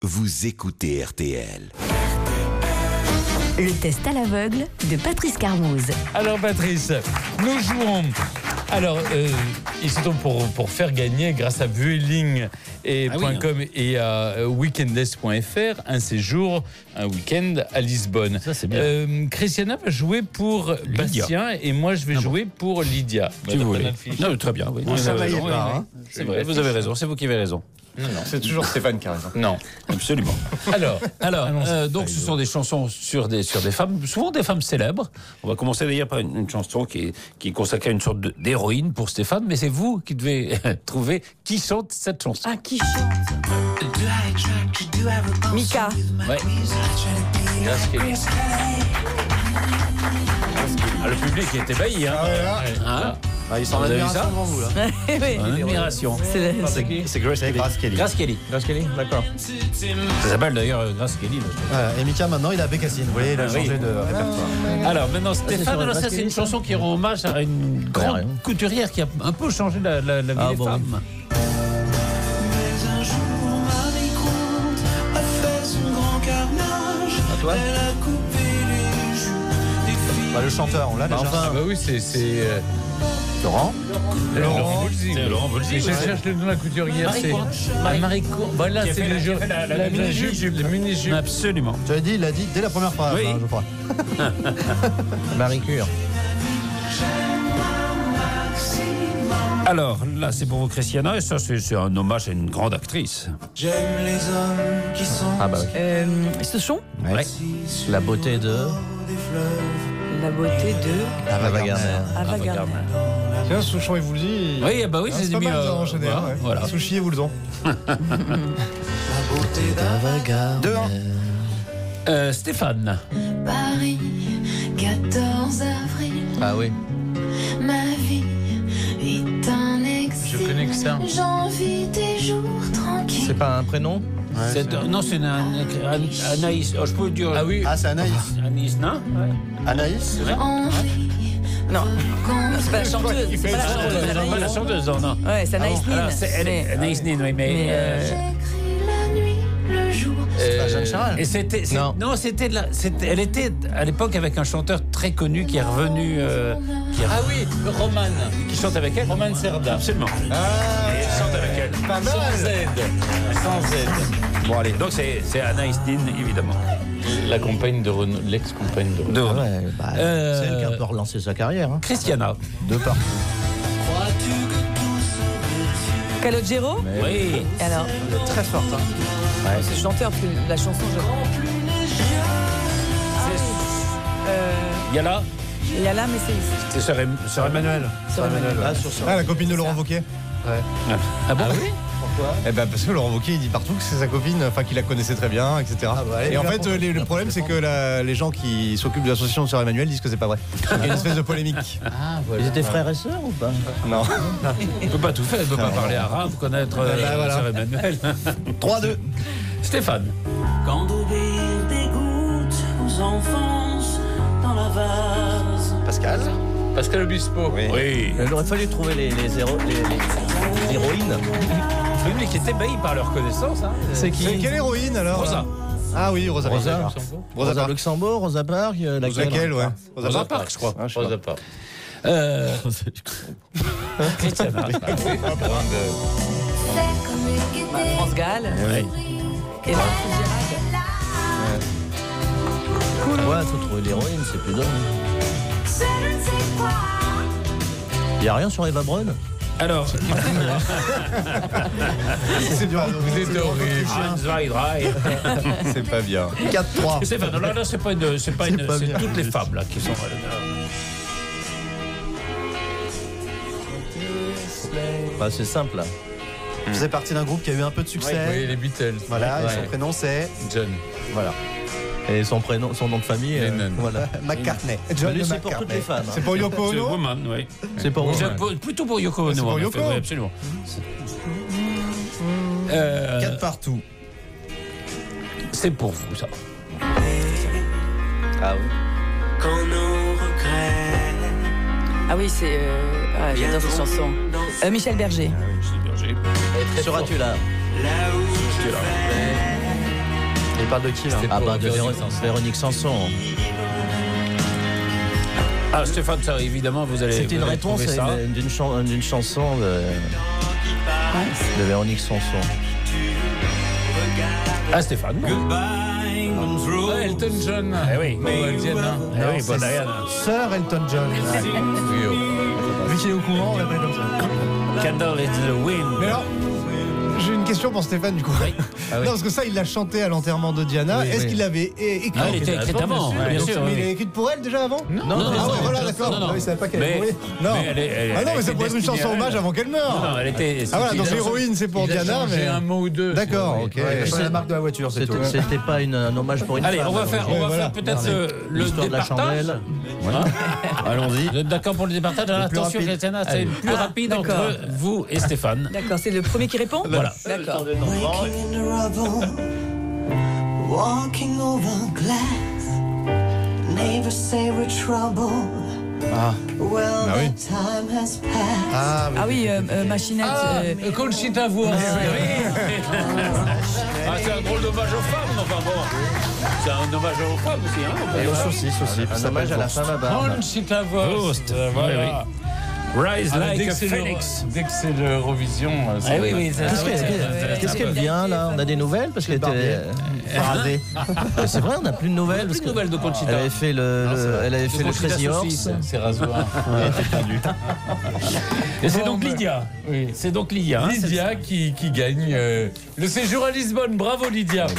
vous écoutez RTL. Le test à l'aveugle de Patrice Carmouze. Alors Patrice, nous jouons. Alors, il se tombe pour faire gagner, grâce à Vueling et .com et à weekendes.fr, un séjour, un week-end à Lisbonne. Ça, c'est bien. Christiana va jouer pour Bastien et moi je vais jouer pour Lydia. Si vous voulez. Non, très bien. Oui. Ça va y être pas, hein. C'est vrai, vous avez raison. C'est vous qui avez raison. Non. C'est toujours Stéphane qui a raison. Non. Absolument. Alors, donc ce sont des chansons sur des femmes, souvent des femmes célèbres. On va commencer d'ailleurs par une chanson qui est consacrée à une sorte d'héroïne pour Stéphane, mais c'est vous qui devez trouver qui chante cette chanson. Ah, qui chante? Mika. Ouais. Grace Kelly. Ah, le public est ébahi, hein. Hein? Ah, ils sont en Vous avez vu admiration ça devant vous, là. Oui. En admiration. C'est Grace Kelly. Grace Kelly. Grace Kelly, d'accord. Ça s'appelle d'ailleurs Grace Kelly. Et Mika, maintenant, il a Bécassine. Vous voyez, il a changé de répertoire. Alors maintenant Stéphane, sur alors ça Grace c'est une Kelly, chanson qui rend hommage à une grande couturière qui a un peu changé la vie des femmes. Mais un jour, Marie Comte a fait son grand carnage. À toi. Elle a coupé les joues des filles. Le chanteur, on l'a déjà. Ah bah oui, c'est Laurent. Laurent Voulzy. C'est Laurent Voulzy. Je cherche le nom de la couturière. Marie C'est Comte. Marie Comte. Voilà, c'est le jeu. La mini-jupe. La mini-jupe. Absolument. Tu avais dit, il l'a dit dès la première phrase, Oui. je crois. Marie Cure. Alors là c'est pour vous Christiana et ça c'est un hommage à une grande actrice. J'aime les hommes qui sont Ah bah oui. Souchon. Ouais. La beauté de des fleuves. La beauté de Ava Gardner. Ava Gardner. Tiens, Souchon et Woolsey. Oui, bah oui, c'est pas mal ça, enchaîné. voilà. Sushi et Woolson. La beauté d'Ava. 2-1. Stéphane. Paris, 14 avril. Ah oui. Ma vie est un exil. Je connais que ça. J'envie des jours tranquilles. C'est pas un prénom? Non, c'est Anaïs. Oh, je peux dire. Ah oui. Ah, c'est Anaïs. Anaïs, non? Anaïs, c'est ça? Envie. Non, c'est pas la chanteuse. C'est pas la chanteuse. Pas la chanteuse, non. Ouais, c'est Anaïs Nin. Elle est Anaïs Nin, oui, mais. J'écris la nuit, le jour. C'est pas Jeanne Charal. Et c'était. Non, elle était à l'époque avec un chanteur très connu qui est revenu. Ah oui, Roman. Qui chante avec elle. Roman Serda. Absolument. Et elle chante avec elle. Sans Z. Sans Z. Bon, allez, donc c'est Anaïs Nin, évidemment. La compagne de Renaud, l'ex-compagne de Renaud. De Ah ouais, bah, c'est elle qui a un peu relancé sa carrière. Hein. Christiana. De partout. Crois-tu que tout se Calogero. Oui. Et alors, Très forte. Hein. c'est le chanteur, parce que la chanson, Il y a là, il y a là, mais c'est. c'est Sœur Emmanuel. Sur Emmanuel. Ah, sur ça. Ah, la copine de Laurent Wauquiez. Ah bon? Pourquoi? Eh ben parce que Laurent Wauquiez, il dit partout que c'est sa copine, enfin qu'il la connaissait très bien, etc. Ah bah, allez, Et en là, fait, pour- le problème, c'est que les gens qui s'occupent de l'association de Sœur Emmanuel disent que c'est pas vrai. Il y a une espèce de polémique. Ils étaient frères et sœurs ou pas? Non. On ne peut pas tout faire, on ne peut pas parler arabe, connaître voilà. Sœur Emmanuel. 3-2. Stéphane. Quand d'obéir des gouttes aux enfances dans la vase. Pascal. Pascal Obispo. Oui. Il aurait fallu trouver les héroïnes. Le public est ébahi par leur connaissance. Hein. C'est qui? C'est quelle héroïne alors? Rosa. Ah oui, Rosa. Rosa. Parks. Rosa Parks. Luxembourg, Rosa Parks, Laquelle, ouais. Rosa Parks, je crois. Ah, je sais Rosa pas. Parks. Christiana. France Gall. Oui. Et là, Ouais, faut trouver l'héroïne, c'est plus dingue. Il n'y a rien sur Eva Braun? Alors, C'est dur. Vous êtes horrible. C'est pas bien. 4-3. Stéphane, là, c'est pas une, c'est pas c'est bien. toutes les femmes là qui sont. Bah, c'est simple là. Il faisait partie d'un groupe qui a eu un peu de succès. Oui, les Beatles. Voilà, et Ouais. son prénom c'est. John. Voilà. Et son prénom, son nom de famille. Lennon. Voilà. McCartney. Lui, c'est pour toutes les femmes. hein. C'est pour Yoko C'est Ono. Woman, oui. C'est pour C'est plutôt pour Yoko Ono. C'est pour en Yoko. effet, oui, absolument. 4 partout. C'est pour vous ça. Ah oui. Quand nos regrets. Ah oui, c'est. J'adore cette chanson. Michel Berger. C'est Berger. Seras-tu là? Là où je vais. parles de qui là? C'était Ah pour bah de Véronique Sanson. Véronique Sanson. Ah, Stéphane, ça, évidemment, vous allez. C'était une vous allez réponse trouver ça. d'une chanson de Véronique Sanson. Ah, Stéphane. Ah, Elton John. Eh oui. Oh, Diana. Eh oui, bon, Diana. Sir Elton John. Vu qu'il est au courant, on l'appelle comme ça. Candle in the Wind. Mais alors, j'ai une question pour Stéphane du coup. Ah oui. Non, parce que ça, il l'a chanté à l'enterrement de Diana. Oui, Est-ce oui. qu'il l'avait écrit? Ah, elle était écrite avant, bien Donc, sûr. mais il oui. l'a écrite pour elle déjà avant? Non, non, Ah non, ouais, voilà, non, d'accord. non, non. Ah oui, il savait pas qu'elle Mais- est mourir. Non. mais elle Ah non, mais était ça pourrait être une destinée chanson à elle. hommage avant qu'elle meure. Non, elle était. Ah voilà, donc c'était- l'héroïne c'est pour Il a Diana, changé mais. un mot ou deux. D'accord, si ok. vous voulez. C'est la marque de la voiture, c'est tout. C'était pas un hommage pour une Allez, femme. on va faire voilà. peut-être le L'histoire de la départage. chandelle. Hein Allons-y. Vous êtes d'accord pour le départage? plus Attention, rapide. Christiana, c'est le plus rapide entre d'accord. vous et Stéphane. D'accord, c'est le premier qui répond. Voilà. D'accord. Waking in the rubble, walking over glass. Neighbors say we're trouble. Well, Ah oui. that time has passed. Ah oui, Machinette. Ah, Conchita Wurst. Ah, c'est un drôle d'hommage aux femmes, enfin bon. C'est un hommage aux femmes aussi, hein. Et aux saucisses aussi. Un Ça hommage à la femme à barbe. Conchita Wurst. Voilà. Rise Ah, like dès a que c'est phoenix. dès que c'est l'Eurovision. Ah oui, oui, ça- Qu'est-ce qu'elle vient là? On a des nouvelles parce qu'elle était paradée. C'est vrai, on n'a plus de nouvelles. Plus Parce de nouvelles de Conchita. elle avait fait elle avait fait le Conchita Crazy Saucisse. Horse. C'est rasoir. Et c'est Bon, donc ben, Lydia. Oui. C'est donc Lydia. hein, Lydia qui gagne le séjour à Lisbonne. Bravo Lydia.